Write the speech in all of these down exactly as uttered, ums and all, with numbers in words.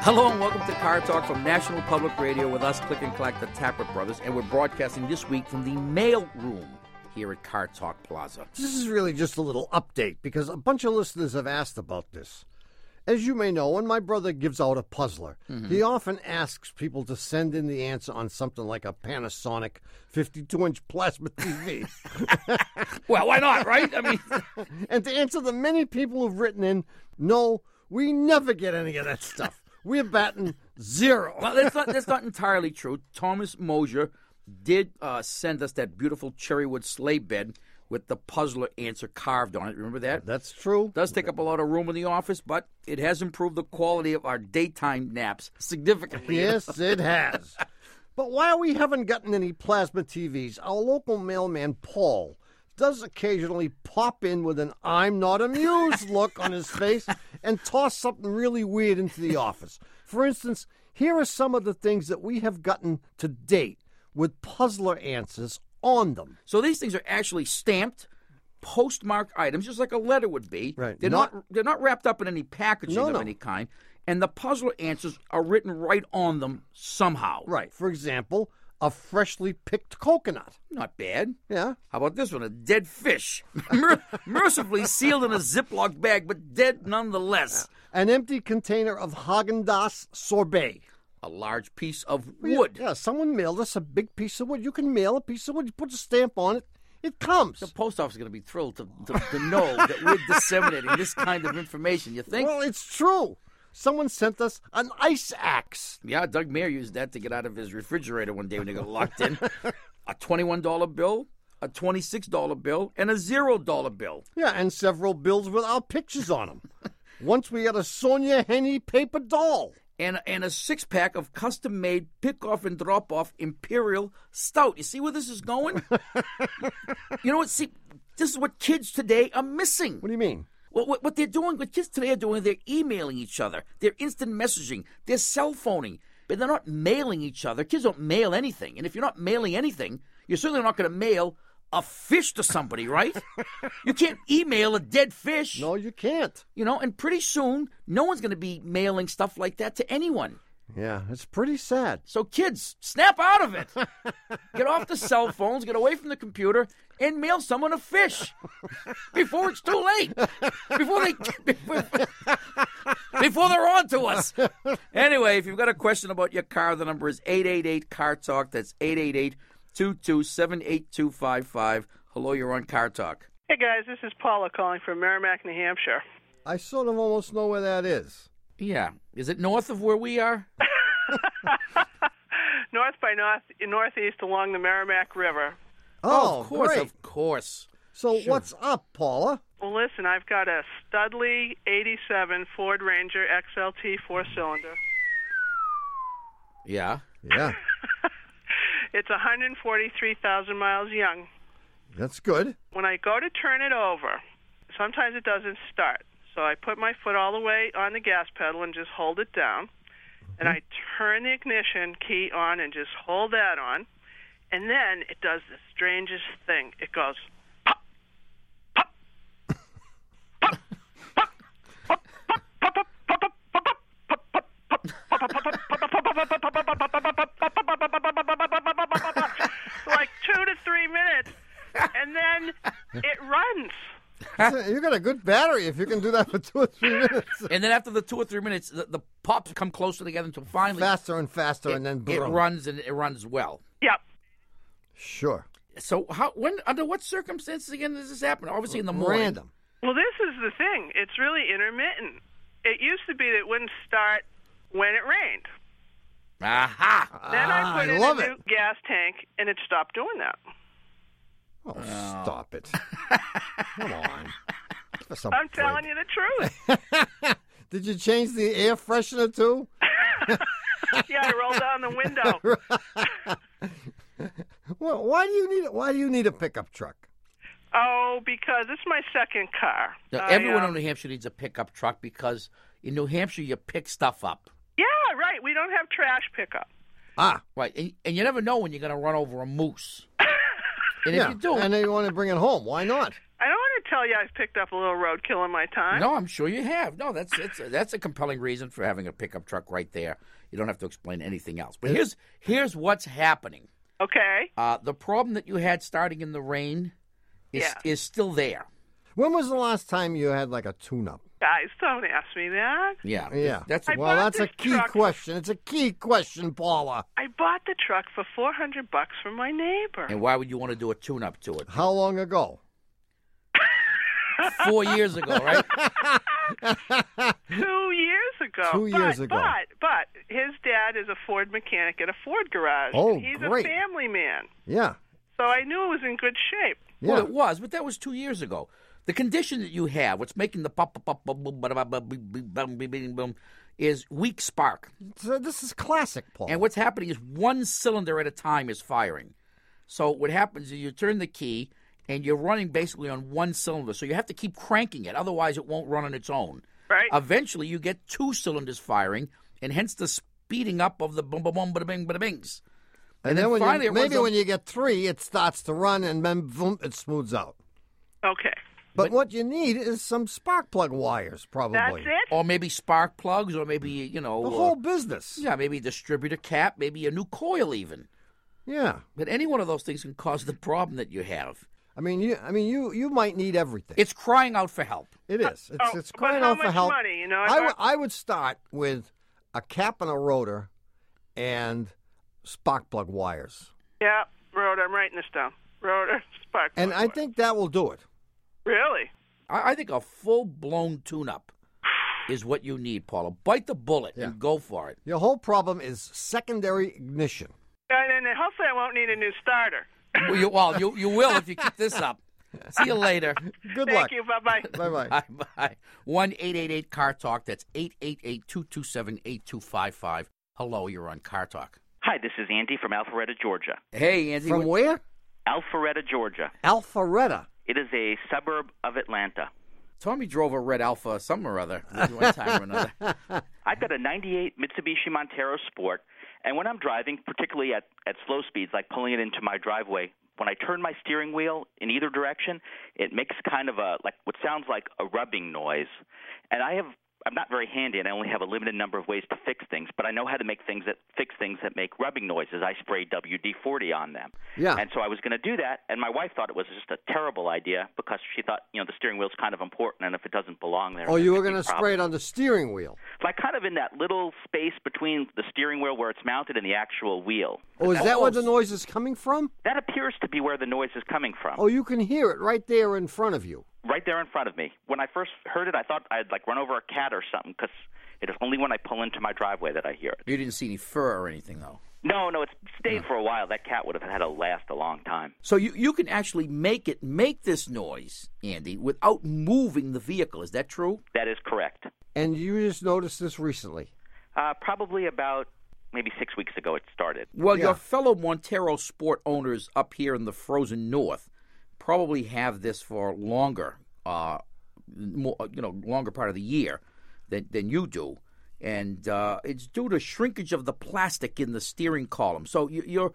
Hello and welcome to Car Talk from National Public Radio with us, Click and Clack, the Tappert Brothers, and we're broadcasting this week from the mail room here at Car Talk Plaza. This is really just a little update because a bunch of listeners have asked about this. As you may know, when my brother gives out a puzzler, mm-hmm. he often asks people to send in the answer on something like a Panasonic fifty-two inch plasma T V. Well, why not, right? I mean, and to answer the many people who've written in, no, we never get any of that stuff. We're batting zero. Well, that's not, that's not entirely true. Thomas Mosier did uh, send us that beautiful cherrywood sleigh bed with the puzzler answer carved on it. Remember that? That's true. It does take up a lot of room in the office, but it has improved the quality of our daytime naps significantly. Yes, it has. But while we haven't gotten any plasma T Vs, our local mailman, Paul, does occasionally pop in with an I'm not amused look on his face and toss something really weird into the office. For instance, here are some of the things that we have gotten to date with puzzler answers on them. So these things are actually stamped, postmarked items, just like a letter would be. Right. They're not, not they're not wrapped up in any packaging no, of no. any kind. And the puzzler answers are written right on them somehow. Right. For example, a freshly picked coconut. Not bad. Yeah. How about this one? A dead fish. Mer- mercifully sealed in a Ziploc bag, but dead nonetheless. An empty container of Haagen-Dazs sorbet. A large piece of wood. Yeah, yeah, someone mailed us a big piece of wood. You can mail a piece of wood. You put a stamp on it. It comes. The post office is going to be thrilled to, to, to know that we're disseminating this kind of information. You think? Well, it's true. Someone sent us an ice axe. Yeah, Doug Mayer used that to get out of his refrigerator one day when he got locked in. A twenty-one dollar bill, a twenty-six dollar bill, and a zero dollar bill. Yeah, and several bills with our pictures on them. Once we got a Sonia Henny paper doll. And, and a six-pack of custom-made pick-off and drop-off Imperial Stout. You see where this is going? You know what? See, this is what kids today are missing. What do you mean? Well, what, what they're doing, what kids today are doing, they're emailing each other. They're instant messaging. They're cell phoning. But they're not mailing each other. Kids don't mail anything. And if you're not mailing anything, you're certainly not going to mail a fish to somebody, right? You can't email a dead fish. No, you can't. You know, and pretty soon, no one's going to be mailing stuff like that to anyone. Yeah, it's pretty sad. So kids, snap out of it. Get off the cell phones, get away from the computer, and mail someone a fish before it's too late. Before they before, before they're on to us. Anyway, if you've got a question about your car, the number is eight eight eight, C A R Talk. That's eight eight eight, two two seven, eight two five five. Hello, you're on Car Talk. Hey, guys, this is Paula calling from Merrimack, New Hampshire. I sort of almost know where that is. Yeah. Is it north of where we are? North by north, northeast along the Merrimack River. Oh, of course, great. of course. So Sure. what's up, Paula? Well, listen, I've got a Studley eighty-seven Ford Ranger X L T four-cylinder. Yeah. Yeah, It's one hundred forty-three thousand miles young. that's good. When I go to turn it over, sometimes it doesn't start. So I put my foot all the way on the gas pedal and just hold it down. And I turn the ignition key on and just hold that on. And then it does the strangest thing. It goes pop, pop, pop, pop, pop, pop, pop, pop, pop, like two to three minutes, and then it runs. You got a good battery if you can do that for two or three minutes. And then after the two or three minutes, the, the pops come closer together until finally Faster and faster, it, and then it boom. runs and it runs well. Yep. Sure. So how when under what circumstances again does this happen? Obviously in the morning. Random. Well, this is the thing. It's really intermittent. It used to be that it wouldn't start when it rained. Aha! Then Ah, I put I in love a it. new gas tank, and it stopped doing that. Oh, stop it. Come on. Give us a I'm break. telling you the truth. Did you change the air freshener too? Yeah, I rolled down the window. Well, why do you need why do you need a pickup truck? Oh, because it's my second car. Now, I, everyone um, in New Hampshire needs a pickup truck because in New Hampshire you pick stuff up. Yeah, right. We don't have trash pickup. Ah, Right, and, and you never know when you're going to run over a moose. And yeah. if you do, And then you want to bring it home. Why not? I don't want to tell you I've picked up a little roadkill in my time. No, I'm sure you have. No, that's that's that's a compelling reason for having a pickup truck right there. You don't have to explain anything else. But here's here's what's happening. Okay. Uh, the problem that you had starting in the rain is Yeah. is still there. When was the last time you had like a tune-up? Guys, don't ask me that. Yeah, Yeah. That's I Well, bought that's a this key truck- question. It's a key question, Paula. I bought the truck for four hundred bucks from my neighbor. and why would you want to do a tune-up to it? How long ago? Four years ago, right? Two years ago. Two years but, ago. But, but his dad is a Ford mechanic at a Ford garage. Oh, and he's great. a family man. Yeah. So I knew it was in good shape. Yeah. Well, it was, but that was two years ago. The condition that you have, what's making the pop, pop, pop, pop, boom, ba, da, ba, boom, boom, boom, boom, boom, is weak spark. So this is classic, Paul. And what's happening is one cylinder at a time is firing. So what happens is you turn the key, and you're running basically on one cylinder. So you have to keep cranking it. Otherwise, it won't run on its own. Right. Eventually, you get two cylinders firing, and hence the speeding up of the boom, boom, boom, bada, bing, bada, bings. and, and then, then when finally you, it runs maybe on- when you get three, it starts to run, and then boom, it smooths out. Okay. But, what you need is some spark plug wires, probably. That's it? Or maybe spark plugs, or maybe, you know. The uh, whole business. yeah, maybe a distributor cap, maybe a new coil even. Yeah. But any one of those things can cause the problem that you have. I mean, you. I mean, you. You might need everything. It's crying out for help. It is. It's, Oh, it's but crying how out for much help. money, you know, I I, w- got- I would start with a cap and a rotor, and spark plug wires, Yeah, rotor. I'm writing this down. Rotor, spark and plug I wire. think that will do it. Really? I, I think a full-blown tune-up is what you need, Paula. Bite the bullet Yeah. and go for it. Your whole problem is secondary ignition. And then hopefully I won't need a new starter. Well, you, well, you, you will if you keep this up. See you later. Good Thank luck. you. Bye-bye. Bye bye. Bye-bye. one eight eight eight car talk. That's eight eight eight, two two seven, eight two five five. Hello, you're on Car Talk. Hi, this is Andy from Alpharetta, Georgia. Hey, Andy. From what- where? Alpharetta, Georgia. Alpharetta. It is a suburb of Atlanta. Tommy drove a red Alpha some or other, one time or another. I've got a ninety-eight Mitsubishi Montero Sport, and when I'm driving, particularly at, at slow speeds, like pulling it into my driveway, when I turn my steering wheel in either direction, it makes kind of a, like what sounds like a rubbing noise. And I have, I'm not very handy, and I only have a limited number of ways to fix things, but I know how to make things that fix things that make rubbing noises. I spray W D forty on them. Yeah. And so I was going to do that, and my wife thought it was just a terrible idea because she thought, you know, the steering wheel's kind of important, and if it doesn't belong there. Oh, there you were could be going to problems. spray it on the steering wheel. Like kind of in that little space between the steering wheel where it's mounted and the actual wheel. Oh, is that where the Oh. noise is coming from? That appears to be where the noise is coming from. Oh, you can hear it right there in front of you. Right there in front of me. When I first heard it, I thought I'd like run over a cat or something because it is only when I pull into my driveway that I hear it. You didn't see any fur or anything, though. No, no, it's stayed for a while. That cat would have had to last a long time. So you, you can actually make it make this noise, Andy, without moving the vehicle. Is that true? That is correct. And you just noticed this recently. Uh, probably about maybe six weeks ago it started. Well, Yeah. your fellow Montero Sport owners up here in the frozen north probably have this for longer, uh, more, you know, longer part of the year than than you do, and uh, it's due to shrinkage of the plastic in the steering column. So you, you're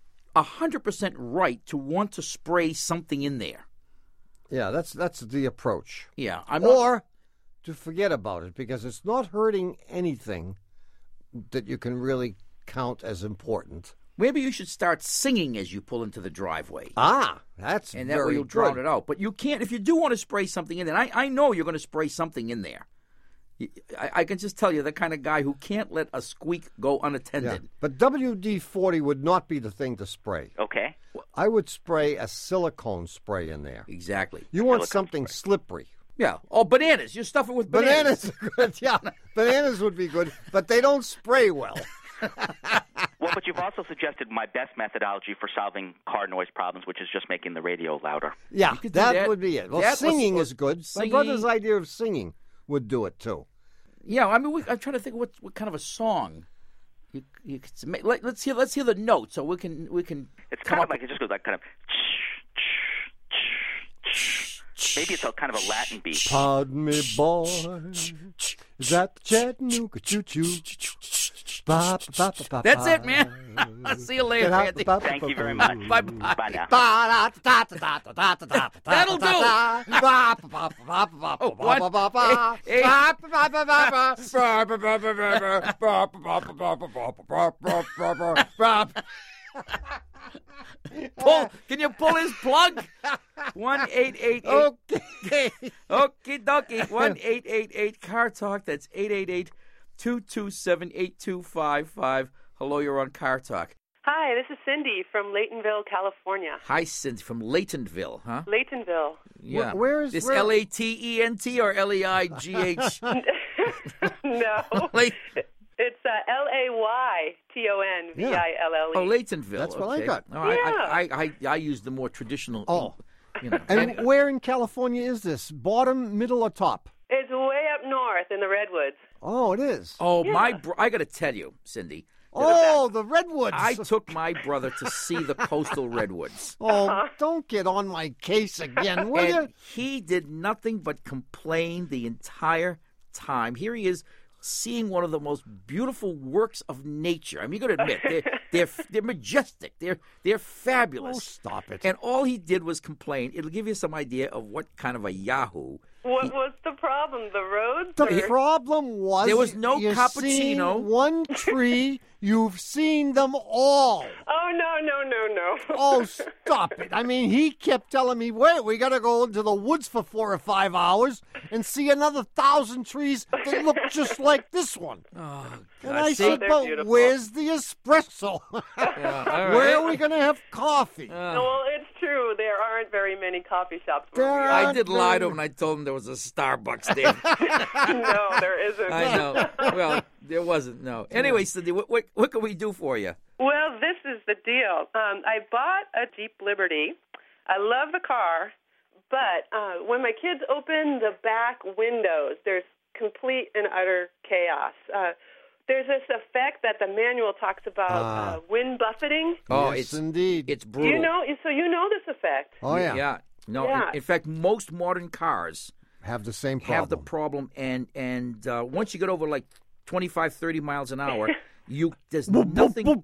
a hundred percent right to want to spray something in there. Yeah, that's that's the approach. Yeah, I'm not. Or to forget about it because it's not hurting anything that you can really count as important. Maybe you should start singing as you pull into the driveway. Ah, that's And that very way you'll good. drown it out. But you can't, if you do want to spray something in there, and I, I know you're going to spray something in there. You- I, I can just tell you the kind of guy who can't let a squeak go Yeah. unattended. But W D forty would not be the thing to spray. Okay. I would spray a silicone spray in there. Exactly. You want Silicone something slippery. Yeah. Oh, bananas. You stuff it with bananas. Bananas are good, yeah. Bananas would be good, but they don't spray well. Well, but you've also suggested my best methodology for solving car noise problems, which is just making the radio louder. Yeah, could do that, that. would be it. Well, That was- singing was is good. singing- My brother's idea of singing would do it too. Yeah, I mean, we, I'm trying to think of what, what kind of a song. You, you could make, let, let's hear let's hear the note so we can we can It's come kind of up like it just goes like kind of. Maybe it's a kind of a Latin beat. Pardon me, boy. Is that the Chattanooga choo-choo? That's it, man. I'll see you later, Andy. Thank you very much. Bye-bye. Bye now. That'll do. Oh, what? Hey, hey. Pull, can you pull his plug? One eight eight eight. Okay. Okie dokie. One eight eight eight Car Talk. That's eight eight eight, two two seven, eight two five five. Hello, you're on Car Talk. Hi, this is Cindy from Laytonville, California. Hi, Cindy from Laytonville, huh? Laytonville. Yeah. Where- where is- this? where- L A T E N T or L E I G H? No. Lay- It's uh, L A Y T O N V I L L E. Oh, Laytonville. That's what I okay. got. No, I, Yeah. I, I, I, I use the more traditional. Oh. You know. And where in California is this? Bottom, middle, or top? It's way up north in the Redwoods. Oh, it is. Oh, my! Bro- I got to tell you, Cindy. Oh, the redwoods. I took my brother to see the coastal redwoods. Oh, don't get on my case again, will you? And he did nothing but complain the entire time. Here he is, seeing one of the most beautiful works of nature. I mean, you got to admit, they're, they're they're majestic. They're they're fabulous. Oh, stop it. And all he did was complain. It'll give you some idea of what kind of a yahoo. What he- was the problem? The roads? The or- problem was There was no you've cappuccino. seen one tree, you've seen them all. Oh, no, no, no, no. Oh, stop it. I mean, he kept telling me, wait, we got to go into the woods for four or five hours and see another thousand trees that look just like this one. Oh, And God. I See? said, They're but beautiful. where's the espresso? Yeah, all Where right. are we going to have coffee? No, well, it's true. There aren't very many coffee shops where There we are- are. I did lie to him and I told him there was a Starbucks there. No, there isn't. I know. Well, there wasn't, no. Anyway, Cindy, what, what, what can we do for you? Well, this is the deal. Um, I bought a Jeep Liberty. I love the car, but uh, when my kids open the back windows, there's complete and utter chaos. Uh, there's this effect that the manual talks about, Ah. uh, wind buffeting. Oh, yes, it's indeed. it's Do brutal. you know? So you know this effect. oh, yeah. Yeah. No, Yeah. In, in fact, most modern cars Have the same problem. have the problem, and and uh, once you get over like twenty-five, thirty miles an hour, you there's nothing. Yeah,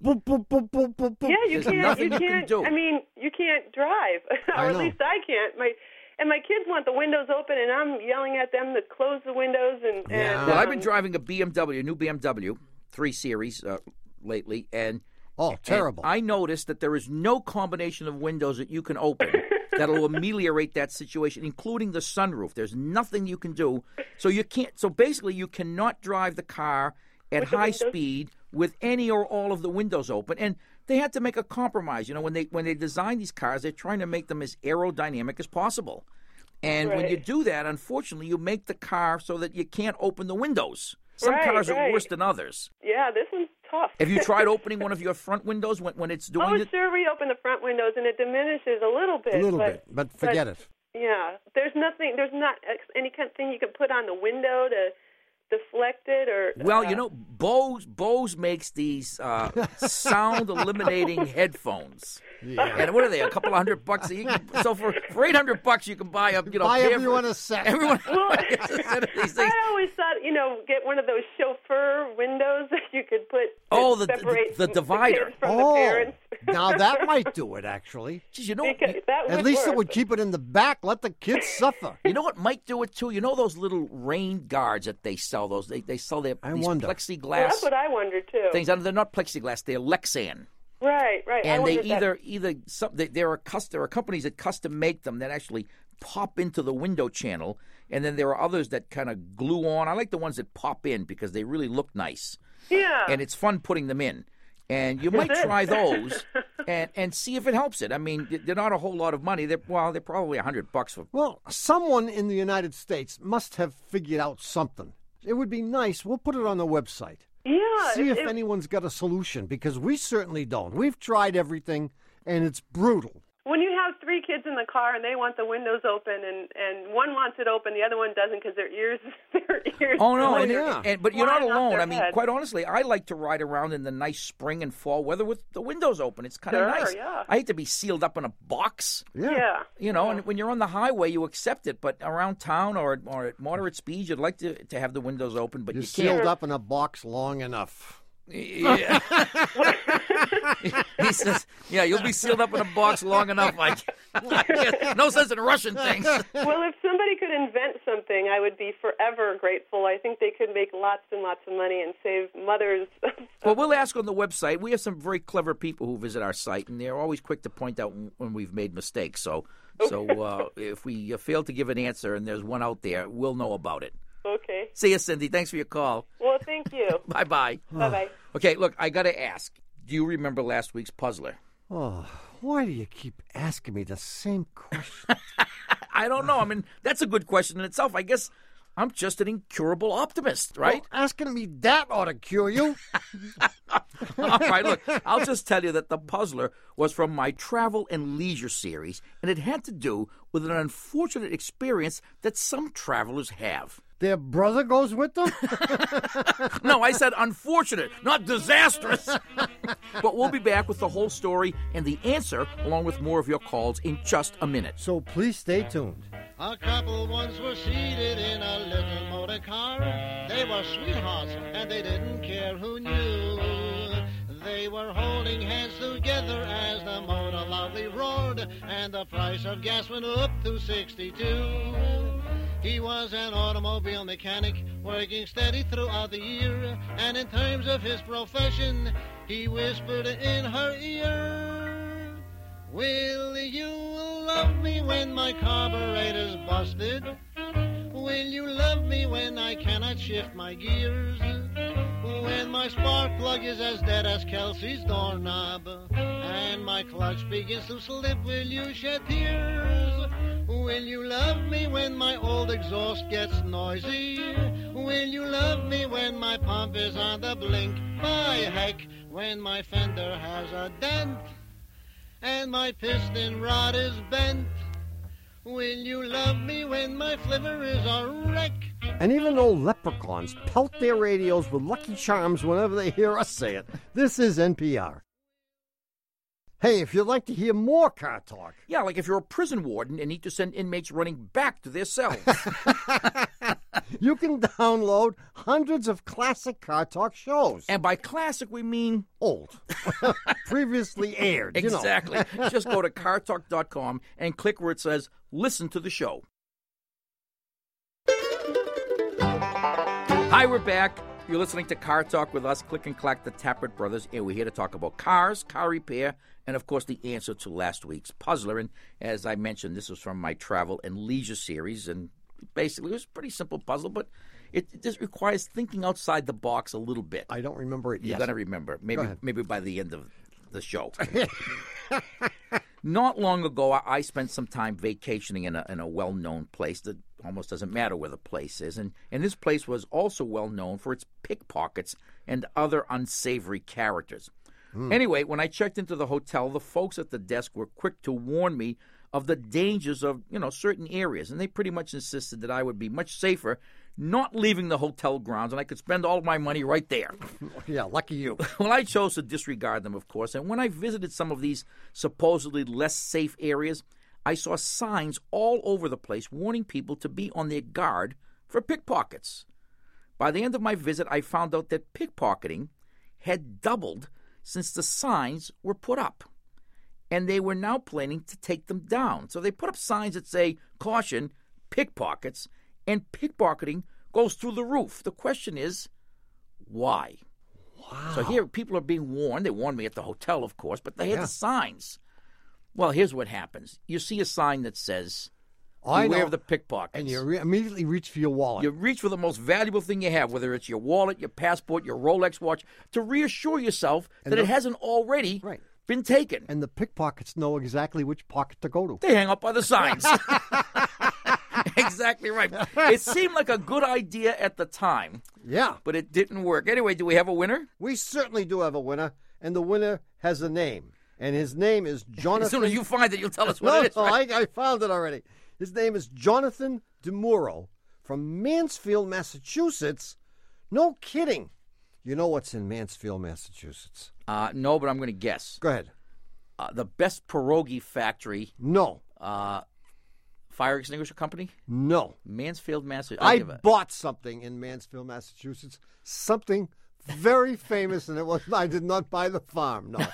you There's can't. nothing you you can can't. do. I mean, you can't drive, I or at know. least I can't. My and my kids want the windows open, and I'm yelling at them to close the windows. And, Yeah. and Well, I've um, been driving a B M W, a new B M W three Series uh, lately, and Oh, and terrible. I noticed that there is no combination of windows that you can open that'll ameliorate that situation, including the sunroof. There's nothing you can do. So you can't. So basically, you cannot drive the car at With the high windows? speed with any or all of the windows open. And they had to make a compromise. You know, when they when they design these cars, they're trying to make them as aerodynamic as possible. And when you Right. do that, unfortunately, you make the car so that you can't open the windows. Some Right, cars are right. worse than others. yeah, this one's tough. Have you tried opening one of your front windows when, when it's doing Oh, it? sure, we open the front windows, and it diminishes a little bit. a little but, bit, but forget it. Yeah, there's nothing. There's not ex- any kind of thing you can put on the window to deflect it, or Well, uh, you know, Bose Bose makes these uh, sound eliminating headphones. Yeah. And what are they? A couple of hundred bucks. You can, so for, for eight hundred bucks, you can buy a you know Buy pair for- everyone a set. Everyone. Well, a set of these things. I always thought, you know, get one of those chauffeur windows that you could put. that Oh, the- the- separates the divider. kids from oh, the parents. now that might do it, actually. Geez, you know, Because that At would least it work. would keep it in the back. Let the kids suffer. you know what might do it too. You know those little rain guards that they sell. Those they, they sell their I these wonder. plexiglass Well, that's what I wondered too. things. They're not plexiglass. They're Lexan. Right, right. I And they wondered that- either either some they, there are cus- there are companies that custom make them that actually pop into the window channel, and then there are others that kind of glue on. I like the ones that pop in because they really look nice, Yeah. and it's fun putting them in. And you might it? try those and and see if it helps it. I mean, they're not a whole lot of money. They're well, they're probably a hundred bucks for. Well, someone in the United States must have figured out something. It would be nice. We'll put it on the website. yeah. See it- if it- anyone's got a solution, because we certainly don't. We've tried everything, and it's brutal. when you have three kids in the car and they want the windows open, and, and one wants it open, the other one doesn't because their ears, their ears. Oh no! Oh, and, yeah. and- but you're not flying off alone. their I mean, head. quite honestly, I like to ride around in the nice spring and fall weather with the windows open. It's kind of Sure, nice. yeah. I hate to be sealed up in a box. Yeah. You know, and when you're on the highway, you accept it. But around town or or at moderate speeds, you'd like to to have the windows open, but You're you can't. sealed up in a box long enough. Yeah. He says, yeah, you'll be sealed up in a box long enough. Like, no sense in rushing things. Well, if somebody could invent something, I would be forever grateful. I think they could make lots and lots of money and save mothers. Well, we'll ask on the website. We have some very clever people who visit our site, and they're always quick to point out when we've made mistakes. So, so uh, if we uh, fail to give an answer and there's one out there, we'll know about it. Okay. See you, Cindy. Thanks for your call. Well, thank you. Bye-bye. Bye-bye. Okay, look, I got to ask. Do you remember last week's puzzler? Oh, why do you keep asking me the same question? I don't know. I mean, that's a good question in itself. I guess I'm just an incurable optimist, right? Well, asking me that ought to cure you. All right, look, I'll just tell you that the puzzler was from my travel and leisure series, and it had to do with an unfortunate experience that some travelers have. Their brother goes with them? No, I said unfortunate, not disastrous. But we'll be back with the whole story and the answer, along with more of your calls in just a minute. So please stay tuned. A couple once were seated in a little motor car. They were sweethearts and they didn't care who knew. They were holding hands together as the motor loudly roared, and the price of gas went up to sixty-two. He was an automobile mechanic, working steady throughout the year, and in terms of his profession, he whispered in her ear, "Will you love me when my carburetor's busted? Will you love me when I cannot shift my gears? When my spark plug is as dead as Kelsey's doorknob, and my clutch begins to slip, will you shed tears? Will you love me when my old exhaust gets noisy? Will you love me when my pump is on the blink? By heck, when my fender has a dent and my piston rod is bent? Will you love me when my flivver is a wreck?" And even old leprechauns pelt their radios with Lucky Charms whenever they hear us say it. This is N P R. Hey, if you'd like to hear more car talk. Yeah, like if you're a prison warden and need to send inmates running back to their cells. You can download hundreds of classic car talk shows. And by classic, we mean Old. Previously aired, you know. exactly. Just go to car talk dot com and click where it says, listen to the show. Hi, we're back. You're listening to Car Talk with us, Click and Clack, the Tappert Brothers, and we're here to talk about cars, car repair, and, of course, the answer to last week's puzzler. And as I mentioned, this was from my travel and leisure series, and basically it was a pretty simple puzzle, but it, it just requires thinking outside the box a little bit. I don't remember it You're yet. going to remember. Maybe, ahead. maybe by the end of the show. Not long ago, I I spent some time vacationing in a, in a well-known place that almost doesn't matter where the place is. And, and this place was also well known for its pickpockets and other unsavory characters. Mm. Anyway, when I checked into the hotel, the folks at the desk were quick to warn me of the dangers of, you know, certain areas. And they pretty much insisted that I would be much safer not leaving the hotel grounds, and I could spend all of my money right there. Yeah, lucky you. Well, I chose to disregard them, of course, and when I visited some of these supposedly less safe areas, I saw signs all over the place warning people to be on their guard for pickpockets. By the end of my visit, I found out that pickpocketing had doubled since the signs were put up, and they were now planning to take them down. So they put up signs that say, "Caution, pickpockets," and pickpocketing goes through the roof. The question is, why? Wow. So here people are being warned. They warned me at the hotel, of course, but they had Yeah. the signs. Well, here's what happens. You see a sign that says, I beware know. of the pickpockets. And you re- immediately reach for your wallet. You reach for the most valuable thing you have, whether it's your wallet, your passport, your Rolex watch, to reassure yourself And that the- it hasn't already Right. been taken. And the pickpockets know exactly which pocket to go to. They hang up by the signs. Exactly right. It seemed like a good idea at the time, Yeah. but it didn't work. Anyway, do we have a winner? We certainly do have a winner, and the winner has a name. And his name is Jonathan. As soon as you find it, you'll tell us what no, it is. no, right? I, I found it already. His name is Jonathan DeMuro from Mansfield, Massachusetts. No kidding. You know what's in Mansfield, Massachusetts? Uh, no, but I'm going to guess. Go ahead. Uh, the best pierogi factory, No. uh, fire extinguisher company, No. Mansfield, Massachusetts. I bought something in Mansfield, Massachusetts. Something very famous, and it was I did not buy the farm. No,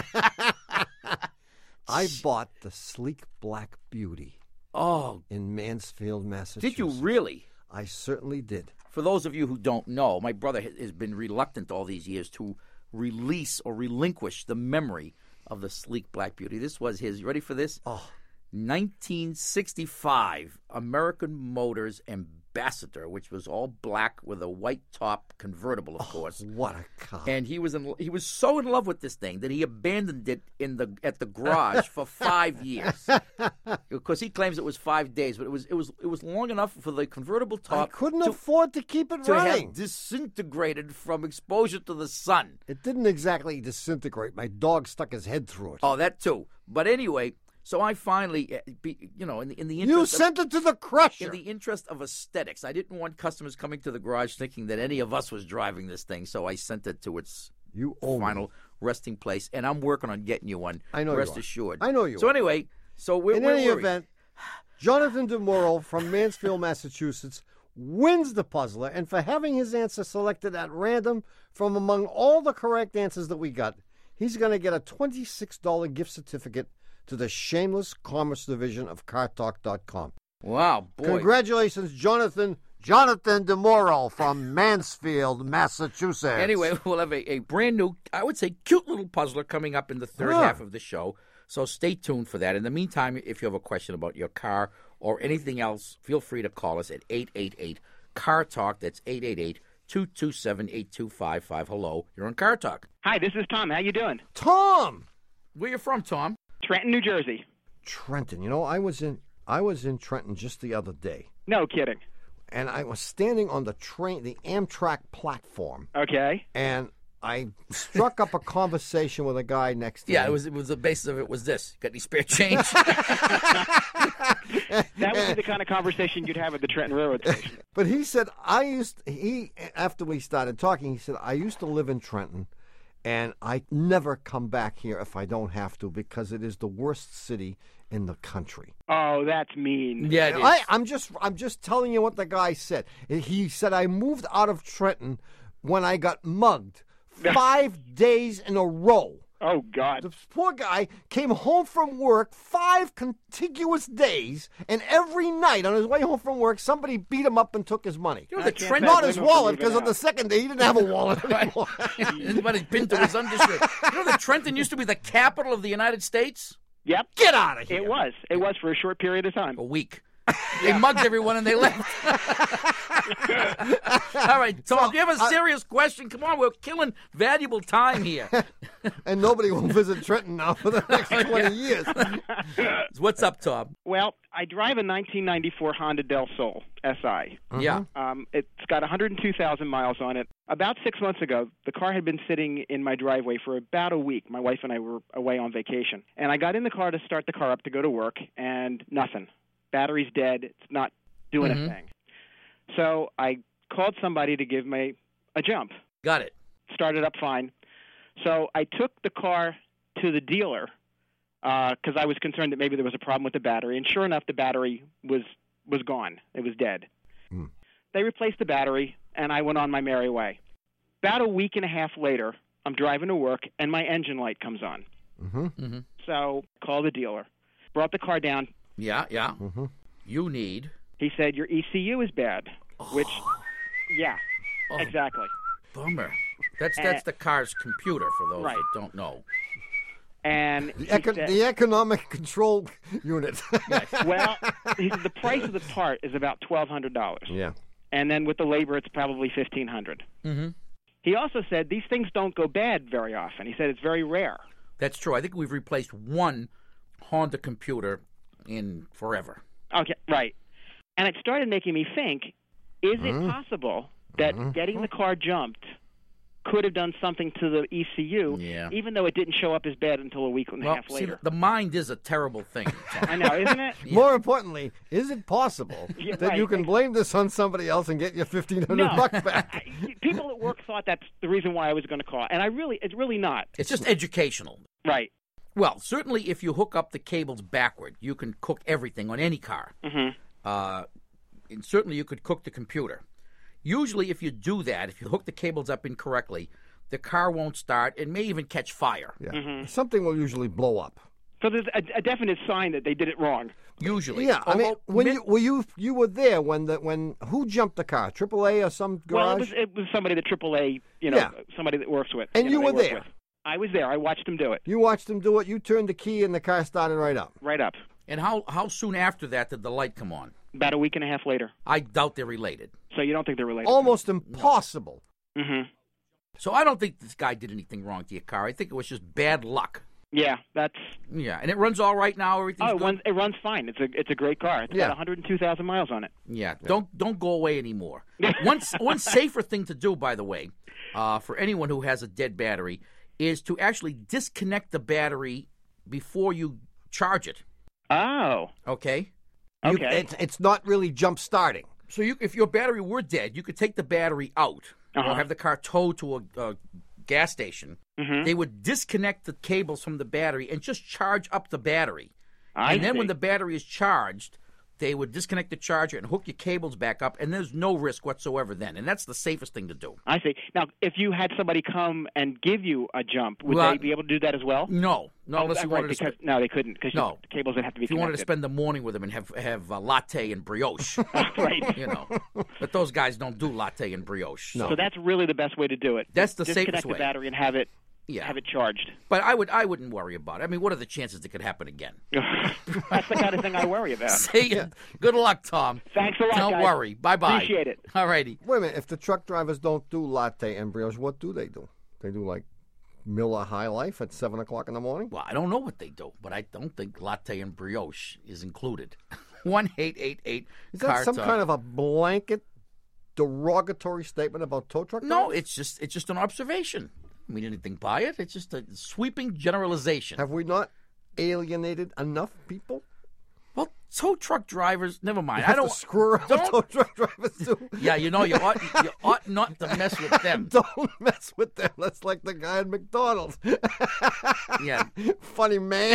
I bought the sleek black beauty Oh, in Mansfield, Massachusetts. did you really? I certainly did. For those of you who don't know, my brother ha- has been reluctant all these years to release or relinquish the memory of the sleek black beauty. This was his, you ready for this? Oh, nineteen sixty-five American Motors Ambassador, which was all black with a white top convertible, of course. what a car! And he was in, he was so in love with this thing that he abandoned it in the at the garage for five years. Because he claims it was five days, but it was it was it was long enough for the convertible I top couldn't to, afford to keep it to running. have disintegrated from exposure to the sun. It didn't exactly disintegrate. My dog stuck his head through it. Oh, that too. But anyway, so I finally, uh, be, you know, in the in the you interest of, sent it to the crusher. in the interest of aesthetics, I didn't want customers coming to the garage thinking that any of us was driving this thing. So I sent it to its you owe me. final resting place, and I'm working on getting you one. I know you Rest are. assured. I know you So are. anyway, so we're, In we're any worried. event, Jonathan DeMuro from Mansfield, Massachusetts, wins the puzzler, and for having his answer selected at random from among all the correct answers that we got, he's going to get a twenty-six dollars gift certificate to the Shameless Commerce Division of car talk dot com. Wow, boy. Congratulations, Jonathan. Jonathan DeMuro from Mansfield, Massachusetts. Anyway, we'll have a, a brand new, I would say, cute little puzzler coming up in the third Huh. half of the show. So stay tuned for that. In the meantime, if you have a question about your car or anything else, feel free to call us at eight eight eight, C A R Talk. That's eight eight eight, two two seven, eight two five five. Hello, you're on Car Talk. Hi, this is Tom. How you doing? Tom. Where you from, Tom? Trenton, New Jersey. Trenton. You know, I was in I was in Trenton just the other day. No kidding. And I was standing on the train, the Amtrak platform, Okay. and I struck up a conversation with a guy next to Yeah, me. it was. It was the basis of it was this. Got any spare change? That would be the kind of conversation you'd have at the Trenton Railroad Station. But he said, I used, he, after we started talking, he said, I used to live in Trenton, and I never come back here if I don't have to because it is the worst city in the country. Oh, that's mean. Yeah, it is. I, I'm just, I'm just telling you what the guy said. He said, I moved out of Trenton when I got mugged five days in a row. Oh, God. The poor guy came home from work five contiguous days, and every night on his way home from work, somebody beat him up and took his money. You know, I the can't Trent, say Not I his blame him for wallet, moving because on the out. second day he didn't have a wallet anymore. Everybody's been to his undershirt. You know that Trenton used to be the capital of the United States? Yep. Get out of here! It was. It was for a short period of time. A week. They mugged everyone and they left. All right, Tom, do you have a serious question? Come on, we're killing valuable time here. And nobody will visit Trenton now for the next twenty years. What's up, Tom? Well, I drive a nineteen ninety-four Honda Del Sol S I. Yeah. Um, it's got one hundred two thousand miles on it. About six months ago, the car had been sitting in my driveway for about a week. My wife and I were away on vacation. And I got in the car to start the car up to go to work, and nothing. Battery's dead. It's not doing Mhm. a thing. So I called somebody to give me a jump. Got it. Started up fine. So I took the car to the dealer because I was concerned that maybe there was a problem with the battery. And sure enough, the battery was was gone. It was dead. Hmm. They replaced the battery, and I went on my merry way. About a week and a half later, I'm driving to work, and my engine light comes on. Mm-hmm. Mm-hmm. So call the dealer. Brought the car down. Yeah, yeah. Mm-hmm. You need. He said, your E C U is bad, which, yeah, Oh, exactly. bummer. That's Uh, that's the car's computer, for those right. that don't know. And The, he eco- said, the economic control unit. well, he said the price of the part is about twelve hundred dollars. Yeah. And then with the labor, it's probably fifteen hundred dollars. Mm-hmm. He also said these things don't go bad very often. He said it's very rare. That's true. I think we've replaced one Honda computer in forever. Okay, right. And it started making me think, is it Mhm. possible that Mhm. getting the car jumped could have done something to the E C U, Yeah. even though it didn't show up as bad until a week and a Well, half see, later? the mind is a terrible thing. I know, isn't it? Yeah. More importantly, is it possible Yeah, that you right. can blame this on somebody else and get your fifteen hundred No. bucks back? I- People at work thought that's the reason why I was going to call, and I really, it's really not. It's just educational. Right. Well, certainly if you hook up the cables backward, you can cook everything on any car. hmm Uh, and certainly you could cook the computer. Usually, if you do that, if you hook the cables up incorrectly, the car won't start. It may even catch fire. Yeah. Mm-hmm. Something will usually blow up. So there's a, a definite sign that they did it wrong. Usually. Yeah, I mean, Although when mid- you were you you were there when the when who jumped the car? triple A or some garage? Well, it was, it was somebody that triple A, you know, Yeah. somebody that works with. And know, you they were work there. with. I was there. I watched them do it. You watched them do it. You turned the key, and the car started right up. Right up. And how, how soon after that did the light come on? About a week and a half later. I doubt they're related. So you don't think they're related? Almost impossible. Mm-hmm. So I don't think this guy did anything wrong to your car. I think it was just bad luck. Yeah, that's. Yeah, and it runs all right now. Everything's Oh, it good. runs, it runs fine. It's a it's a great car. It's Yeah. got one hundred two thousand miles on it. Yeah, don't don't go away anymore. one one safer thing to do, by the way, uh, for anyone who has a dead battery, is to actually disconnect the battery before you charge it. Oh, Okay. You- okay. it's, it's not really jump starting. So you, if your battery were dead, you could take the battery out Uh-huh. or have the car towed to a, a gas station. Mhm. They would disconnect the cables from the battery and just charge up the battery. I and then see. when the battery is charged, they would disconnect the charger and hook your cables back up, and there's no risk whatsoever then. And that's the safest thing to do. I see. Now, if you had somebody come and give you a jump, would Well, they be able to do that as well? No, no, Oh, unless that- you right, wanted to. because, Sp- no, they couldn't because No. the cables would have to be if you wanted to connected. spend the morning with them and have have uh, latte and brioche, Right. you know, but those guys don't do latte and brioche. No. So So that's really the best way to do it. That's the Disconnect safest the way. battery and have it Yeah. have it charged. But I would I wouldn't worry about it. I mean, what are the chances it could happen again? That's the kind of thing I worry about. See ya. Good luck, Tom. Thanks a lot, Don't guys. worry. Bye bye. Appreciate it. All righty. Wait a minute. If the truck drivers don't do latte and brioche, what do they do? They do like Miller High Life at seven o'clock in the morning. Well, I don't know what they do, but I don't think latte and brioche is included. One eight eight eight. Is that some kind of a blanket derogatory statement about tow truck drivers? No, it's just it's just an observation. I mean anything by it. It's just a sweeping generalization. Have we not alienated enough people? Well, tow truck drivers. Never mind. You I have don't. to screw around don't- tow truck drivers too. Yeah, you know you ought you ought not to mess with them. Don't mess with them. That's like the guy at McDonald's. Yeah. Funny man.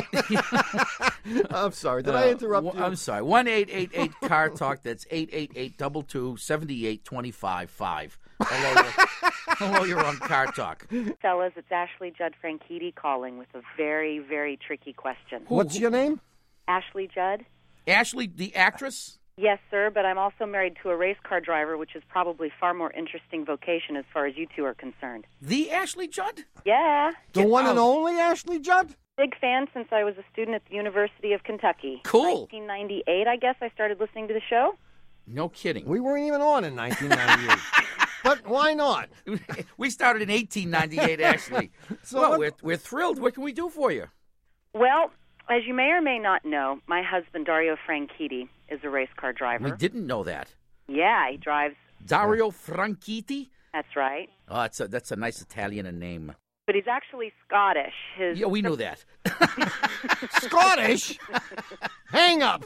I'm sorry. Did I Uh, interrupt w- you? I'm sorry. One eight eight eight car talk. That's eight eight eight two two seven eight two five five. Hello, you're- hello. You're on Car Talk. Fellas, it's Ashley Judd Franchitti calling with a very, very tricky question. What's your name? Ashley Judd? Ashley, the actress. Yes, sir, but I'm also married to a race car driver, which is probably far more interesting vocation as far as you two are concerned. The Ashley Judd. Yeah. The Get one and out. only Ashley Judd? Big fan since I was a student at the University of Kentucky. Cool. nineteen ninety-eight, I guess, I started listening to the show. No kidding. We weren't even on in nineteen ninety-eight. But why not? We started in eighteen ninety-eight, actually. So well, what- we're, we're thrilled. What can we do for you? Well, as you may or may not know, my husband, Dario Franchitti, is a race car driver. We didn't know that. Yeah, he drives. Dario Franchitti? That's right. Oh, that's a, that's a nice Italian name. But he's actually Scottish. His Yeah, we knew that. Scottish? Hang up.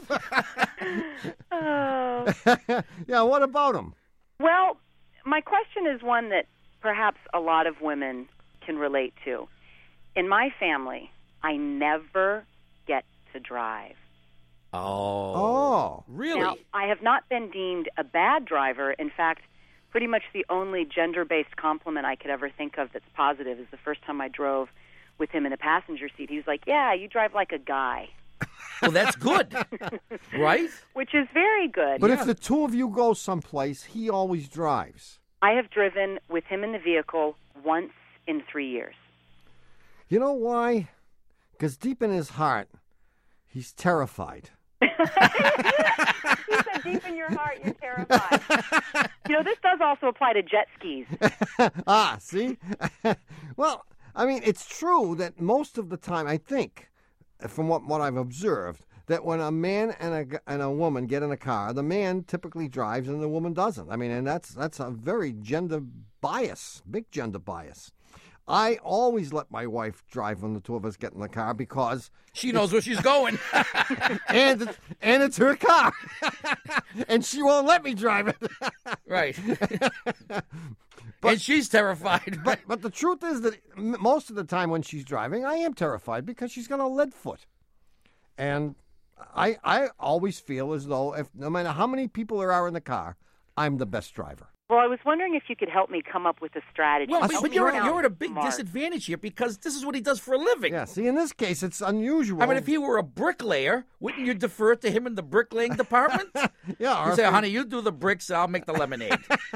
Oh. Yeah, what about him? Well, my question is one that perhaps a lot of women can relate to. In my family, I never get to drive. Oh. Oh. Really? Now, I have not been deemed a bad driver. In fact, pretty much the only gender-based compliment I could ever think of that's positive is the first time I drove with him in the passenger seat. He was like, yeah, you drive like a guy, Well, that's good. Right? which is very good. But if the two of you go someplace, he always drives. I have driven with him in the vehicle once in three years. You know why? Because deep in his heart, he's terrified. He said, deep in your heart, you're terrified. You know, this does also apply to jet skis. Ah, see? Well, I mean, it's true that most of the time, I think, from what, what I've observed, that when a man and a, g- and a woman get in a car, the man typically drives and the woman doesn't. I mean, and that's that's a very gender bias, big gender bias. I always let my wife drive when the two of us get in the car because She knows where she's going. and it's, and it's her car, and she won't let me drive it. Right. And she's terrified. But but the truth is that m- most of the time when she's driving, I am terrified because she's got a lead foot, and I I always feel as though if no matter how many people there are in the car, I'm the best driver. Well, I was wondering if you could help me come up with a strategy. Well, but, Help but me you're, at, sound you're at a big smart. disadvantage here because this is what he does for a living. Yeah, see, in this case, it's unusual. I mean, if he were a bricklayer, wouldn't you defer to him in the bricklaying department? yeah, or You if say, he- honey, you do the bricks, I'll make the lemonade.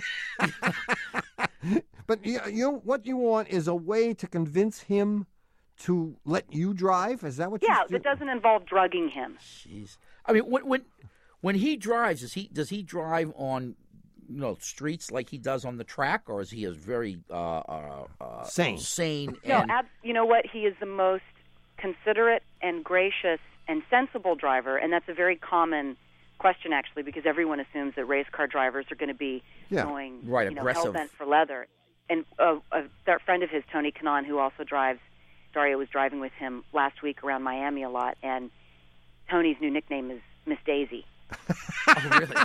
But you, you, what you want is a way to convince him to let you drive? Is that what Yeah, you that doesn't involve drugging him. Jeez. I mean, when when when he drives, is he does he drive on you know streets like he does on the track, or is he as very uh, uh, uh, Sane. Sane. No, and, ab- you know what? He is the most considerate and gracious and sensible driver, and that's a very common question, actually, because everyone assumes that race car drivers are going to be Yeah. going Right, you know, aggressive. hell-bent for leather. And uh, a a friend of his, Tony Kanon, who also drives, Daria was driving with him last week around Miami a lot, and Tony's new nickname is Miss Daisy. oh, really?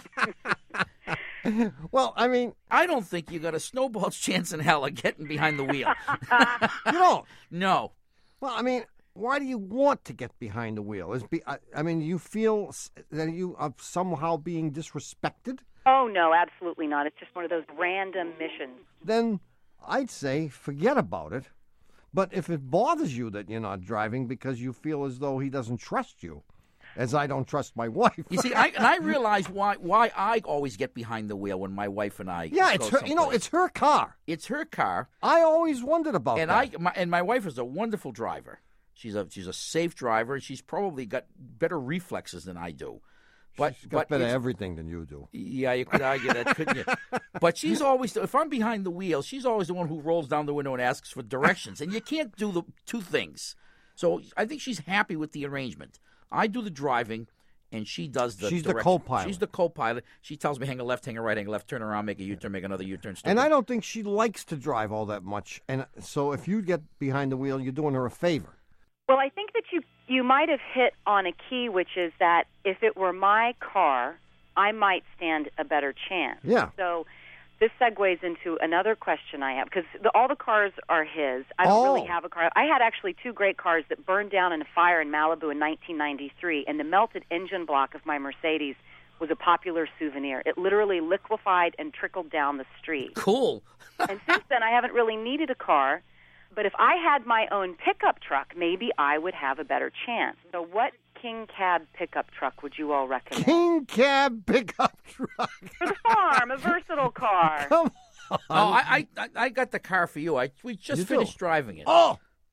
Well, I mean, I don't think you got a snowball's chance in hell of getting behind the wheel. you don't. No. Well, I mean, why do you want to get behind the wheel? Is be, I, I mean, you feel s- that you are somehow being disrespected? Oh, no, absolutely not. It's just one of those random missions. Then I'd say forget about it. But if it bothers you that you're not driving because you feel as though he doesn't trust you, as I don't trust my wife. You see, I, and I realize why why I always get behind the wheel when my wife and I yeah, go it's her. You know, someplace. it's her car. It's her car, I always wondered about and that. I my, and my wife is a wonderful driver. She's a she's a safe driver, and she's probably got better reflexes than I do. But She's got but better it's- everything than you do. Yeah, you could argue that, couldn't you? But she's always, if I'm behind the wheel, she's always the one who rolls down the window and asks for directions. And you can't do the two things. So I think she's happy with the arrangement. I do the driving, and she does the She's the direction. co-pilot. She's the co-pilot. She tells me, hang a left, hang a right, hang a left, turn around, make a U-turn, make another U-turn. Stupid. And I don't think she likes to drive all that much. And so if you get behind the wheel, you're doing her a favor. Well, I think that you you might have hit on a key, which is that if it were my car, I might stand a better chance. Yeah. So this segues into another question I have, because the, all the cars are his. I don't Oh. really have a car. I had actually two great cars that burned down in a fire in Malibu in nineteen ninety-three, and the melted engine block of my Mercedes was a popular souvenir. It literally liquefied and trickled down the street. Cool. And since then, I haven't really needed a car. But if I had my own pickup truck, maybe I would have a better chance. So what King Cab pickup truck would you all recommend? King Cab pickup truck. For the farm, a versatile car. Come on. Oh, I, I I got the car for you. I we just You do? finished driving it. Oh,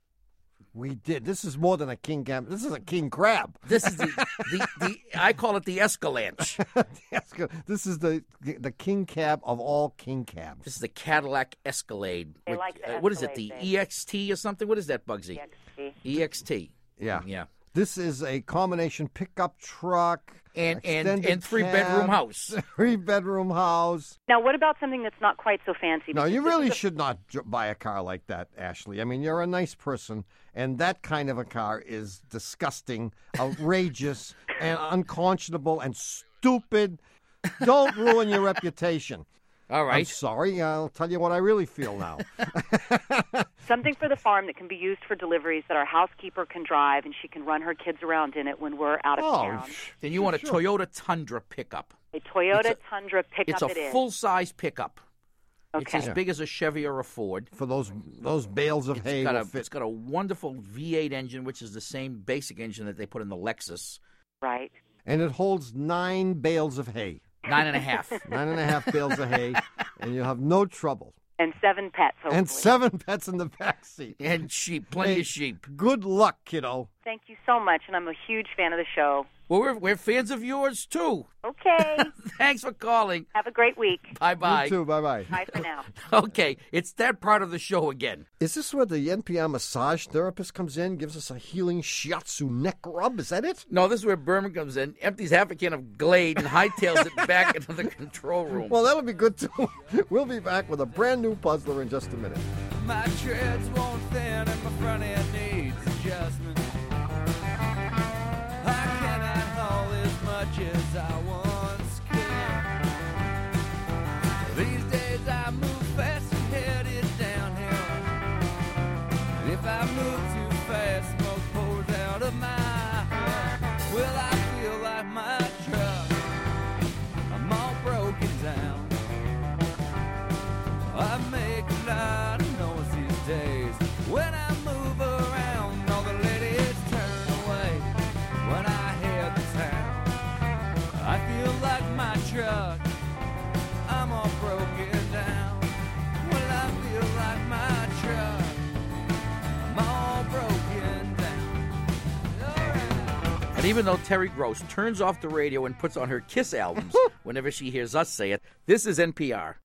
we did. This is more than a king cab. This is a king crab. This is the, the, the I call it the Escalanche. That's good. This is the the king cab of all king cabs. This is the Cadillac Escalade. They with- like the uh, what is it? Escalade The thing. E X T or something? What is that, Bugsy? E X T. E X T. Yeah. Yeah. This is a combination pickup truck And and extended and three cab, bedroom house. three bedroom house. Now, what about something that's not quite so fancy? No, Because you this really is a- should not dr- buy a car like that, Ashley. I mean, you're a nice person, and that kind of a car is disgusting, outrageous, and unconscionable and stupid. Don't ruin your reputation. All I'm right. sorry. I'll tell you what I really feel now. Something for the farm that can be used for deliveries that our housekeeper can drive, and she can run her kids around in it when we're out of Oh, town. sh- Then you want a sure. Toyota Tundra pickup. A Toyota It's a- Tundra pickup It's a it is. full size pickup. It's Okay. as big as a Chevy or a Ford. for those those bales of hay It's got, will a, fit. it's got a wonderful V eight engine, which is the same basic engine that they put in the Lexus. Right. And it holds nine bales of hay, Nine and a half. nine and a half bales of hay, and you'll have no trouble. And seven pets, hopefully. And seven pets in the back seat. And sheep, plenty Hey. of sheep. Good luck, kiddo. Thank you so much, and I'm a huge fan of the show. Well, we're, we're fans of yours, too. Okay. Thanks for calling. Have a great week. Bye-bye. You too. Bye bye. Bye for now. Okay, it's that part of the show again. Is this where the N P R massage therapist comes in, gives us a healing shiatsu neck rub? Is that it? No, this is where Berman comes in, empties half a can of Glade, and hightails it back into the control room. Well, that'll be good too. We'll be back with a brand new puzzler in just a minute. My treads won't thin and my front end needs adjustment. I cannot haul as much as I once could. These days I move fast and headed downhill. And if I move too fast, smoke pours out of my head. Well, I feel like my truck, I'm all broken down. even though Terry Gross turns off the radio and puts on her Kiss albums whenever she hears us say it, this is N P R.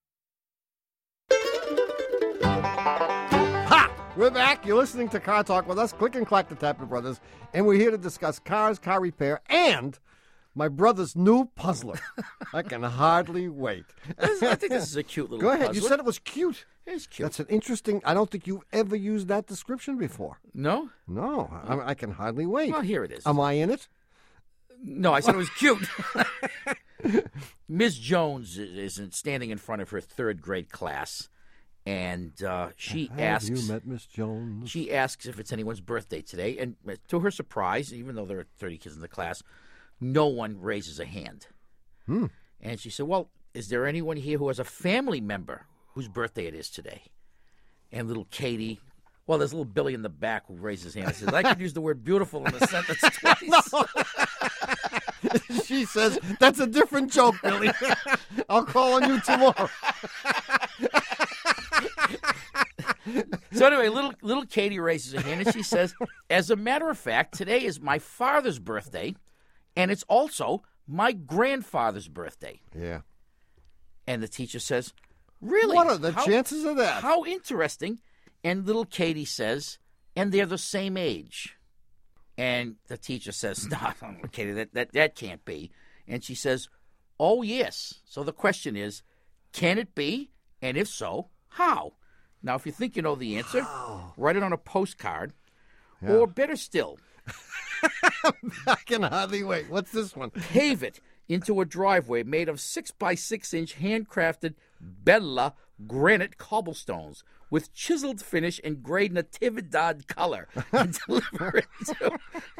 Ha! We're back. You're listening to Car Talk with us, Click and Clack, the Tapper Brothers, and we're here to discuss cars, car repair, and my brother's new puzzler. I can hardly wait. This- I think this is a cute little Go ahead. puzzler. You said it was cute. It's cute. That's an interesting. I don't think you've ever used that description before. No? No, I, I can hardly wait. Well, here it is. Am I in it? No, I said it was cute. Miss Jones is is standing in front of her third grade class, and uh, she Have asks. you met Miss Jones? She asks if it's anyone's birthday today, and to her surprise, even though there are thirty kids in the class, no one raises a hand. Hmm. And she said, "Well, is there anyone here who has a family member whose birthday it is today?" And little Katie, well, there's little Billy in the back who raises his hand and says, "I could use the word beautiful in a sentence twice." She says, "That's a different joke, Billy. I'll call on you tomorrow." So anyway, little little Katie raises her hand and she says, "As a matter of fact, today is my father's birthday, and it's also my grandfather's birthday." Yeah. And the teacher says, "Really? What are the How- chances of that? How interesting." And little Katie says, "And they're the same age." And the teacher says, "No, Katie, that, that, that can't be." And she says, "Oh, yes. So the question is, can it be? And if so, how?" Now, if you think you know the answer, write it on a postcard. Yeah. Or better still, I can hardly wait. What's this one? pave it into a driveway made of six by six inch handcrafted Bella granite cobblestones with chiseled finish and gray Natividad color and deliver it to.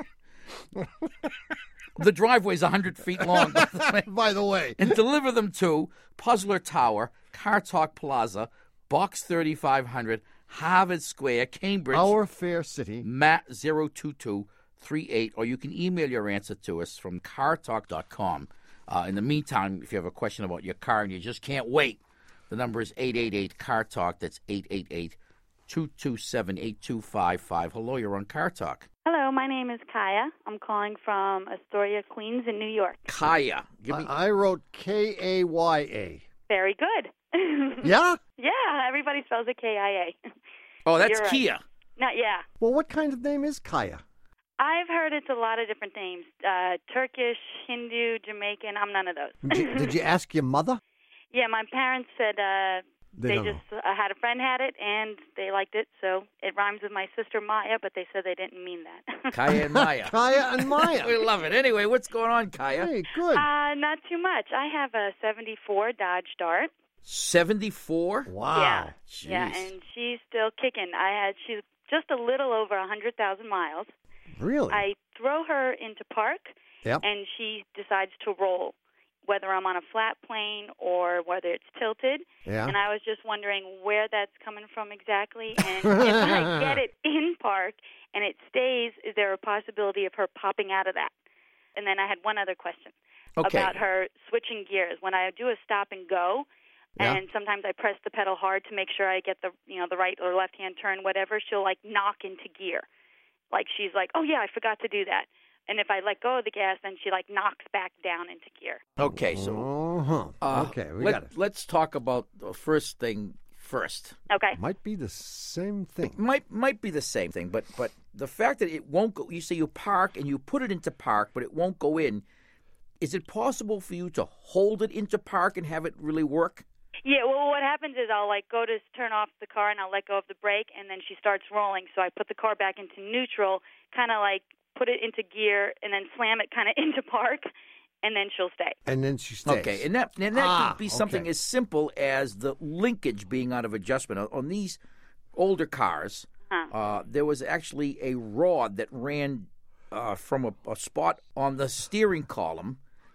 The driveway's one hundred feet long, by the way. By the way. And deliver them to Puzzler Tower, Car Talk Plaza, Box thirty-five hundred, Harvard Square, Cambridge. Our fair city. Matt zero two two three eight, or you can email your answer to us from car talk dot com. Uh, in the meantime, if you have a question about your car and you just can't wait, the number is eight eight eight, C A R Talk. That's eight eight eight, two two seven, eight two five five. Hello, you're on Car Talk. Hello, my name is Kaya. I'm calling from Astoria, Queens in New York. Kaya. Give me... I, I wrote K A Y A. Very good. Yeah? Yeah, everybody spells it K I A. Oh, that's You're right. Kia. Not yeah. Well, what kind of name is Kaya? I've heard it's a lot of different names. Uh, Turkish, Hindu, Jamaican. I'm none of those. Did you, did you ask your mother? Yeah, my parents said uh, They they, don't just uh, had a friend had it and they liked it, so it rhymes with my sister Maya, but they said they didn't mean that. Kaya and Maya. Kaya and Maya. We love it. Anyway, what's going on, Kaya? Hey, good. Uh, not too much. I have a seventy-four Dodge Dart. seventy-four? Wow. Yeah, Jeez. yeah, and she's still kicking. I had she's just a little over a hundred thousand miles. Really? I throw her into park, Yep. and she decides to roll, whether I'm on a flat plane or whether it's tilted. Yeah. And I was just wondering where that's coming from exactly. And if I get it in park and it stays, is there a possibility of her popping out of that? And then I had one other question Okay. about her switching gears. When I do a stop and go, Yeah. and sometimes I press the pedal hard to make sure I get the you know the right or left hand turn, whatever, she'll like knock into gear. Like she's like, "Oh yeah, I forgot to do that." And if I let go of the gas, then she like knocks back down into gear. Okay, so Uh-huh. uh, okay, we let, got it. let's talk about the first thing first. Okay. Might be the same thing. Might might be the same thing, but but the fact that it won't go, you say you park and you put it into park, but it won't go in. Is it possible for you to hold it into park and have it really work? Yeah, well, what happens is I'll, like, go to turn off the car, and I'll let go of the brake, and then she starts rolling. So I put the car back into neutral, kind of, like, put it into gear, and then slam it kind of into park, and then she'll stay. And then she stays. Okay, and that and that Ah, could be something okay. as simple as the linkage being out of adjustment. On- On these older cars, Huh. uh, there was actually a rod that ran uh, from a, a spot on the steering column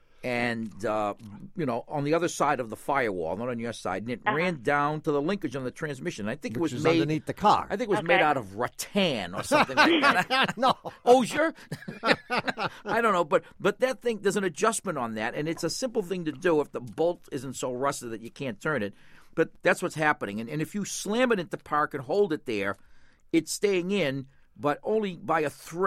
and, uh, you know, on the other side of the firewall, not on your side, and it Uh-huh. ran down to the linkage on the transmission. I think Which it was is made underneath the car. I think it was Okay. made out of rattan or something like that. No. Osier? I don't know, but but that thing, there's an adjustment on that, and it's a simple thing to do if the bolt isn't so rusted that you can't turn it. But that's what's happening. And, and if you slam it into park and hold it there, it's staying in, but only by a thread.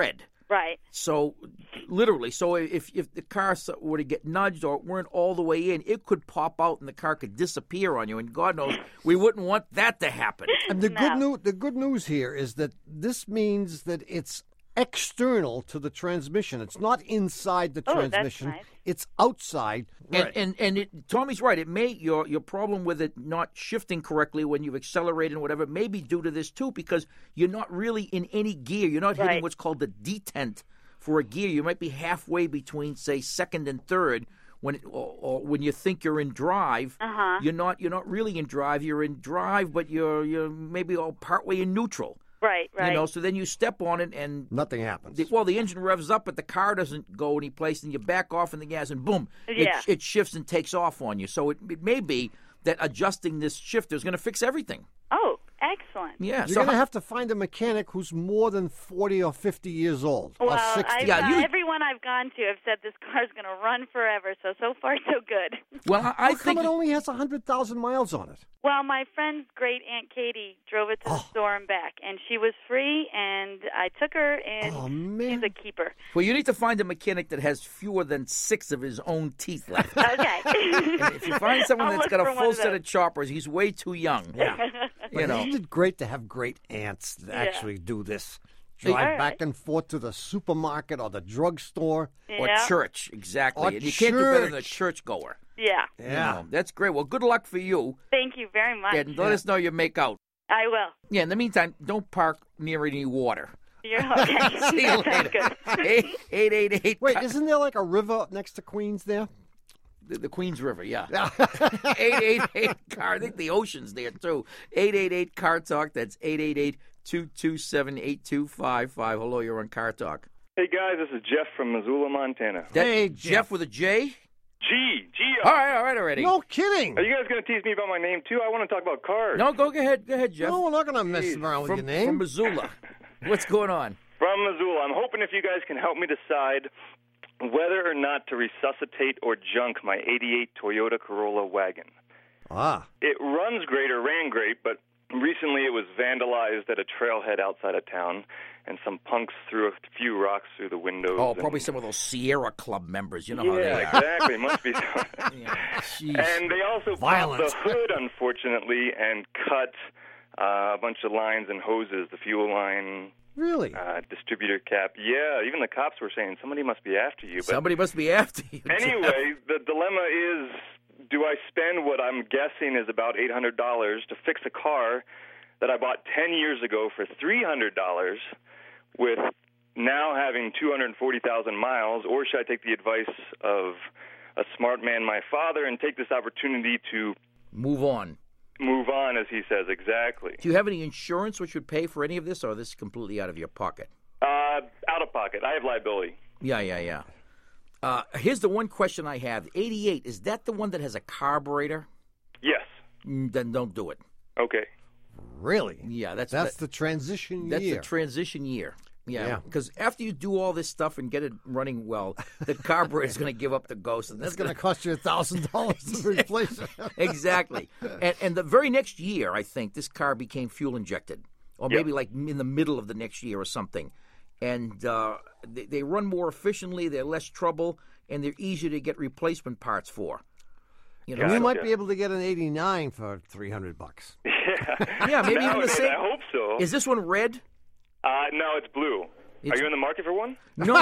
Right. So, literally, so if if the car were to get nudged or weren't all the way in, it could pop out and the car could disappear on you. And God knows we wouldn't want that to happen. And the No. good news, the good news here is that this means that it's external to the transmission. It's not inside the Oh, that's transmission. nice. It's outside. And and, and it, Tommy's right. It may your your problem with it not shifting correctly when you've accelerated and whatever may be due to this too, because you're not really in any gear. You're not hitting Right. what's called the detent for a gear. You might be halfway between, say, second and third. When it, or, or when you think you're in drive, Uh-huh. you're not. You're not really in drive. You're in drive, but you're you're maybe all partway in neutral. Right, right. You know, so then you step on it and Nothing happens. the, well, the engine revs up, but the car doesn't go any place, and you back off in the gas, and boom, Yeah. it, it shifts and takes off on you. So it, it may be that adjusting this shifter is going to fix everything. Oh, excellent. Yeah. You're so going to how- have to find a mechanic who's more than forty or fifty years old. Well, or sixty. I've, Yeah, uh, you- everyone I've gone to have said this car's going to run forever, so so far so good. well, I, I How come think it only has one hundred thousand miles on it? Well, my friend's great Aunt Katie drove it to the Oh. store and back, and she was free, and I took her, and Oh, man. she's a keeper. well, you need to find a mechanic that has fewer than six of his own teeth left. Okay. And if you find someone I'll that's look got for a one full of set those. of choppers, he's way too young. Yeah. You know. Isn't it great to have great aunts that Yeah. actually do this? Hey, Drive all back right. and forth to the supermarket or the drugstore. Or Yeah. church, exactly. Or and you can't do better than a church. churchgoer. Yeah. You know. That's great. Well, good luck for you. Thank you very much. And let us know you make out. I will. Yeah, in the meantime, don't park near any water. You're okay. See you Sounds later. good. Eight eight eight eight. Wait, isn't there like a river next to Queens there? the, the Queens River, yeah. eight eight eight car. I think the ocean's there too. eight eight eight car talk. That's eight eight eight, two two seven, eight two five five. Hello, you're on Car Talk. Hey guys, this is Jeff from Missoula, Montana. That, Hey, Jeff. Jeff. with a J. G, G. All right, all right, already. No kidding. Are you guys going to tease me about my name too? I want to talk about cars. No, go ahead, go ahead, Jeff. No, we're not going to mess around with from, your name. from Missoula. What's going on? From Missoula. I'm hoping if you guys can help me decide whether or not to resuscitate or junk my eighty-eight Toyota Corolla wagon. ah. It runs great or ran great, but recently it was vandalized at a trailhead outside of town, and some punks threw a few rocks through the windows. Oh, and- probably some of those Sierra Club members. You know yeah, how they are. exactly. Must be. Yeah, jeez. And they also Violence. popped the hood, unfortunately, and cut uh, a bunch of lines and hoses, the fuel line, Really? uh, distributor cap. Yeah, even the cops were saying somebody must be after you. But Somebody must be after you. Jeff. anyway, the dilemma is, do I spend what I'm guessing is about eight hundred dollars to fix a car that I bought ten years ago for three hundred dollars with now having two hundred forty thousand miles, or should I take the advice of a smart man, my father, and take this opportunity to Move on. move on, as he says, exactly? Do you have any insurance which would pay for any of this, or is this completely out of your pocket? Uh, out of pocket. I have liability. Yeah, yeah, yeah. Uh, here's the one question I have. eighty-eight, is that the one that has a carburetor? Yes. Mm, Then don't do it. Okay. Really? Yeah, that's That's that- the transition That's year. the transition year. Yeah, Yeah. because after you do all this stuff and get it running well, the carburetor is going to give up the ghost, and That's that's going to cost you a thousand dollars to replace it. exactly. And, and the very next year, I think this car became fuel injected, or maybe like in the middle of the next year or something. And uh, they, they run more efficiently. They're less trouble, and they're easier to get replacement parts for. You know, We Gotcha. might be able to get an eighty-nine for three hundred bucks. Yeah. Yeah, maybe even the Nowadays, same- I hope so. Is this one red? Uh, no, it's blue. It's- Are you in the market for one? No.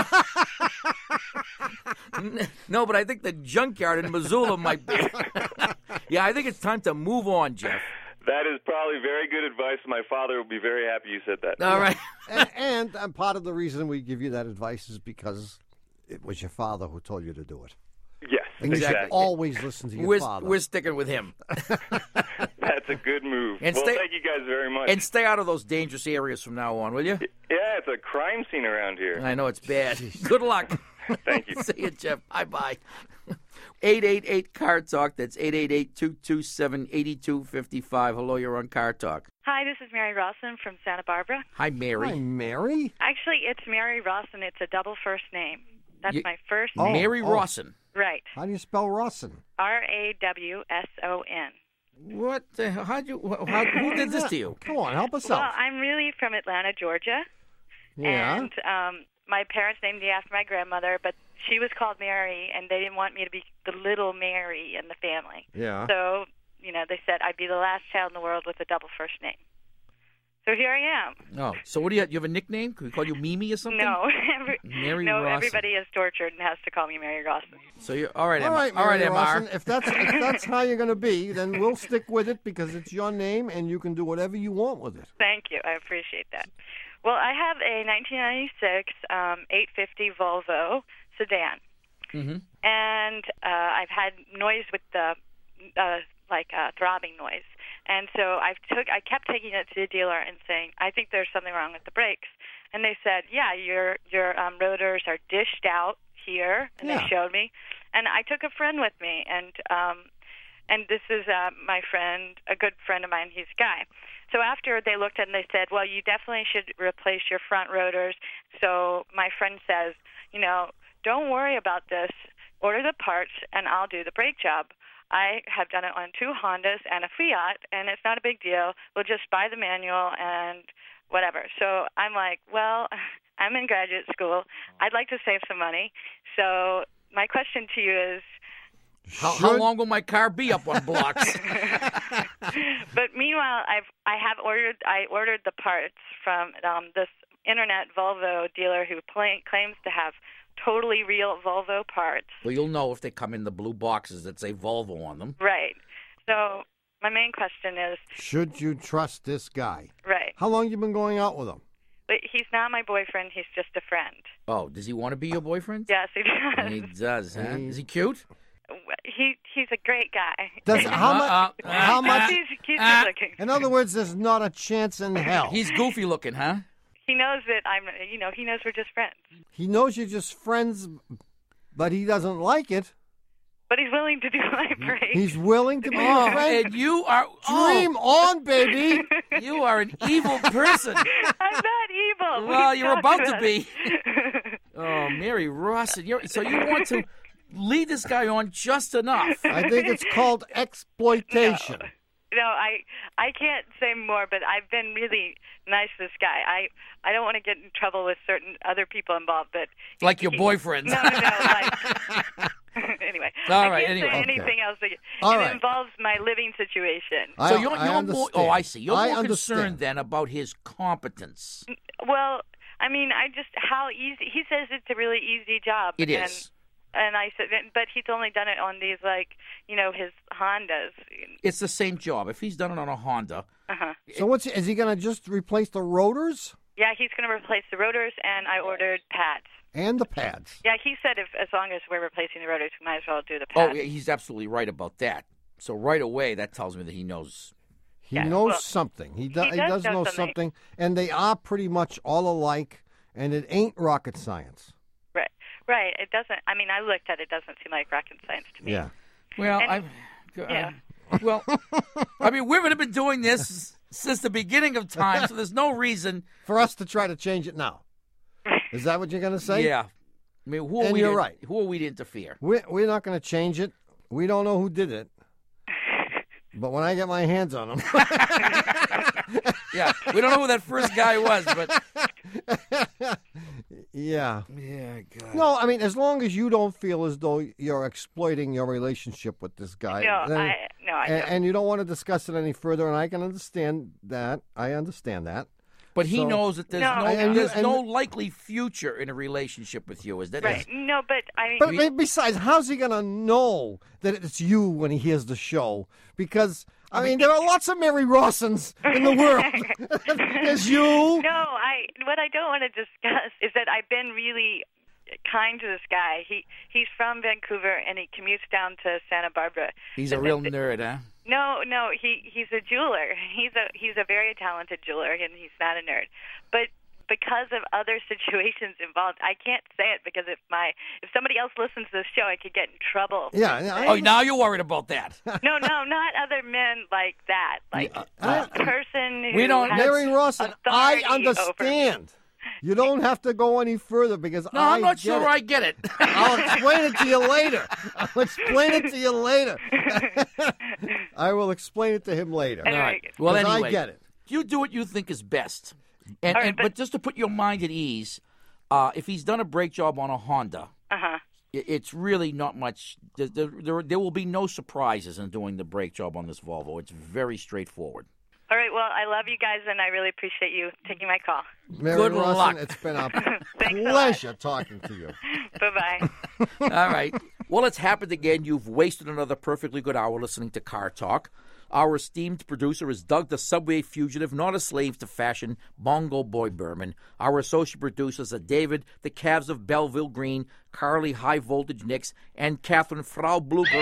No, but I think the junkyard in Missoula might be. Yeah, I think it's time to move on, Jeff. That is probably very good advice. My father would be very happy you said that. All right. and, and uh, part of the reason we give you that advice is because it was your father who told you to do it. Yes, And you should exactly. always listen to your We're, father. we're sticking with him. That's a good move. And well, stay- thank you guys very much. And stay out of those dangerous areas from now on, will you? Yeah, it's a crime scene around here. I know it's bad. Good luck. Thank you. See you, Jeff. Bye-bye. eight eight eight car talk. That's eight eight eight, two two seven, eight two five five. Hello, you're on Car Talk. Hi, this is Mary Rawson from Santa Barbara. Hi, Mary. Hi, Mary. Actually, it's Mary Rawson. It's a double first name. That's You- my first Oh, name. Mary oh. Rawson. Right. How do you spell Rawson? R A W S O N. What? The, hell- how'd you? How, who did this to you? Come on, help us Well, out. I'm really from Atlanta, Georgia. Yeah. And um, my parents named me after my grandmother, but she was called Mary, and they didn't want me to be the little Mary in the family. Yeah. So, you know, they said I'd be the last child in the world with a double first name. So here I am. Oh, so what do you have? You have a nickname? Can we call you Mimi or something? No, Every, Mary no, Rawson. everybody is tortured and has to call me Mary Rawson. So you're all right, All Emma. right, all right, Mary Emma. Rawson, if that's if that's how you're going to be, then we'll stick with it because it's your name and you can do whatever you want with it. Thank you. I appreciate that. Well, I have a nineteen ninety-six um, eight fifty Volvo sedan, Mm-hmm. and uh, I've had noise with the uh, like uh, throbbing noise. And so I took, I kept taking it to the dealer and saying, I think there's something wrong with the brakes. And they said, yeah, your your um, rotors are dished out here, and Yeah. they showed me. And I took a friend with me, and um, and this is uh, my friend, a good friend of mine. He's a guy. So after they looked at it, and they said, well, you definitely should replace your front rotors. So my friend says, you know, don't worry about this. Order the parts, and I'll do the brake job. I have done it on two Hondas and a Fiat, and it's not a big deal. We'll just buy the manual and whatever. So I'm like, well, I'm in graduate school. I'd like to save some money. So my question to you is, How, how long will my car be up on blocks? but meanwhile, I've I have ordered I ordered the parts from um, this internet Volvo dealer who play, claims to have totally real Volvo parts. Well, you'll know if they come in the blue boxes that say Volvo on them. Right. So my main question is, Should you trust this guy? right, How long you been going out with him? but he's not my boyfriend. He's just a friend. Oh, does he want to be your boyfriend? Yes, he does. He does, huh? Is he cute? He he's a great guy. Does how much? Uh, uh, how much? He's, he's uh, good looking. In other words, there's not a chance in hell. He's goofy looking, huh? He knows that I'm. You know, he knows we're just friends. He knows you're just friends, but he doesn't like it. But he's willing to do my break. He's willing to be Oh, your friend. and you are Dream on, baby. You are an evil person. I'm not evil. Well, We you're talked about to about be. Oh, Mary Rawson. You're, so you want to lead this guy on just enough. I think it's called exploitation. No, I I can't say more, but I've been really nice to this guy. I I don't want to get in trouble with certain other people involved, but Like your boyfriends. no, no, no. Like, anyway, All I right, can't anyway. say Okay. anything else. It All it right. involves my living situation. I- So you're, I you're more, understand. oh, I see. You're I more understand. concerned then about his competence. Well, I mean, I just how easy. He says it's a really easy job. It and, is. And I said, but he's only done it on these, like, you know, his Hondas. It's the same job. If he's done it on a Honda, Uh-huh. So what's is he going to just replace the rotors Yeah, he's going to replace the rotors, and I ordered pads. and the pads? Yeah, he said if as long as we're replacing the rotors, we might as well do the oh, pads. yeah, he's absolutely right about that. So right away, that tells me that he knows. He Yeah, knows well, something. He, do, he he, does does know know something. something, and they are pretty much all alike, and it ain't rocket science. Right, right. It doesn't. I mean, I looked at it. It doesn't seem like rocket science to me. Yeah. Well, And- I've. yeah. I, well, I mean, we've been doing this since the beginning of time, so there's no reason. For us to try to change it now. Is that what you're going to say? Yeah. I mean, who are And we you're to, right. Who are we to interfere? We're, we're not going to change it. We don't know who did it. But when I get my hands on them. Yeah, we don't know who that first guy was, but Yeah. yeah, God. No, I mean, as long as you don't feel as though you're exploiting your relationship with this guy. No, then- I no, I and, don't. and you don't want to discuss it any further, and I can understand that. I understand that. But he So- knows that there's No, no, And you- there's and- no likely future in a relationship with you. Is that Right. No, but I mean, But be- besides, how's he going to know that it's you when he hears the show? Because, I mean, there are lots of Mary Rawsons in the world. There's you. no, I. What I don't want to discuss is that I've been really kind to this guy. He he's from Vancouver and he commutes down to Santa Barbara. He's a real nerd, huh? No, no, he he's a jeweler. He's a he's a very talented jeweler, and he's not a nerd. But because of other situations involved, I can't say it because if my if somebody else listens to this show, I could get in trouble. Yeah. yeah, I Oh, now you're worried about that. No, no, not other men like that. Like I- a person who We don't- has Mary Rawson, I authority over me. understand. You don't have to go any further because No, I I'm not get sure it. I get it. I'll explain it to you later. I'll explain it to you later. I will explain it to him later. All right. Well, 'Cause anyway, I get it. You do what you think is best, and, All right, and but, but- just to put your mind at ease, Uh, if he's done a brake job on a Honda, Uh-huh. it, it's really not much. There, there, there, there will be no surprises in doing the brake job on this Volvo. It's very straightforward. All right, well, I love you guys, and I really appreciate you taking my call. Mary Good Lawson, luck. it's been a Thanks so pleasure talking to you. Bye-bye. All right. Well, it's happened again. You've wasted another perfectly good hour listening to Car Talk. Our esteemed producer is Doug the Subway Fugitive, not a slave to fashion, Bongo Boy Berman. Our associate producers are David, the Cavs of Belleville Green, Carly High Voltage Nix, and Catherine Frau Blucher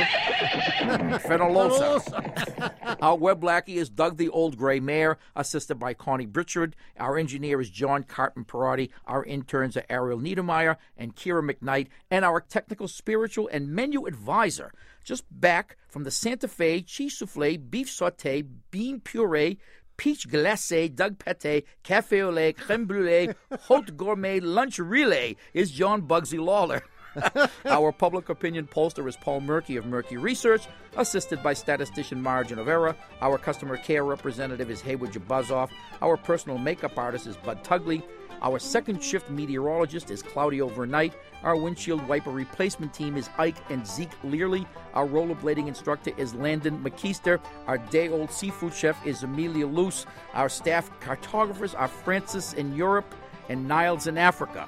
Fenolosa. Our web lackey is Doug the Old Gray Mare, assisted by Connie Britchard. Our engineer is John Cartman Parati. Our interns are Ariel Niedermeyer and Kira McKnight. And our technical, spiritual, and menu advisor, just back from the Santa Fe cheese souffle, beef saute, bean puree, peach glacé, Doug Pate, cafe au lait, creme brulee, haute gourmet lunch relay, is John Bugsy Lawler. Our public opinion pollster is Paul Murky of Murky Research, assisted by statistician Mara Genovera. Our customer care representative is Haywood Jabuzoff. Our personal makeup artist is Bud Tugley. Our second shift meteorologist is Claudio Vernight. Our windshield wiper replacement team is Ike and Zeke Learley. Our rollerblading instructor is Landon McKeister. Our day-old seafood chef is Amelia Luce. Our staff cartographers are Francis in Europe and Niles in Africa.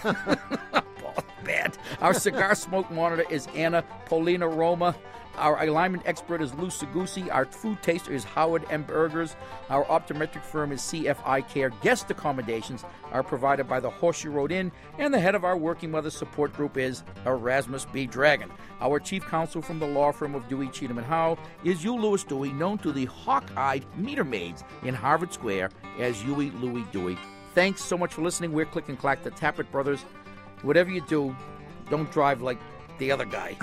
Bad. Our cigar smoke monitor is Anna Paulina Roma. Our alignment expert is Lou Segusi. Our food taster is Howard M. Burgers. Our optometric firm is C F I Care. Guest accommodations are provided by the Horseshoe Road Inn. And the head of our Working Mothers support group is Erasmus B. Dragon. Our chief counsel from the law firm of Dewey, Cheatham and Howe is Hugh Lewis Dewey, known to the hawk-eyed meter maids in Harvard Square as Huey Louie Dewey. Thanks so much for listening. We're Click and Clack, the Tappet Brothers. Whatever you do, don't drive like the other guy.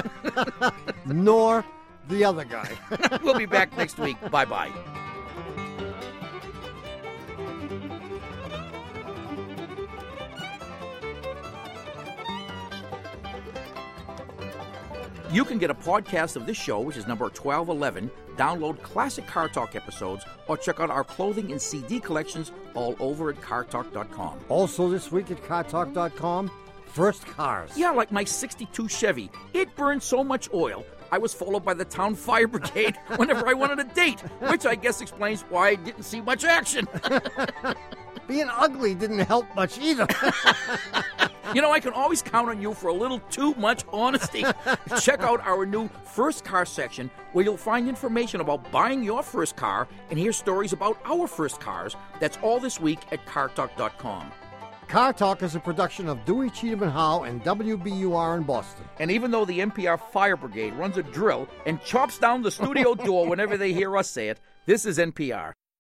Nor the other guy. We'll be back next week. Bye-bye. You can get a podcast of this show, which is number twelve eleven, download classic Car Talk episodes, or check out our clothing and C D collections all over at car talk dot com. Also this week at car talk dot com, first cars. Yeah, like my sixty-two Chevy. It burned so much oil, I was followed by the town fire brigade whenever I wanted a date, which I guess explains why I didn't see much action. Being ugly didn't help much either. You know, I can always count on you for a little too much honesty. Check out our new First Car section, where you'll find information about buying your first car and hear stories about our first cars. That's all this week at car talk dot com. Car Talk is a production of Dewey, Cheatham and Howe and W B U R in Boston. And even though the N P R Fire Brigade runs a drill and chops down the studio door whenever they hear us say it, this is N P R.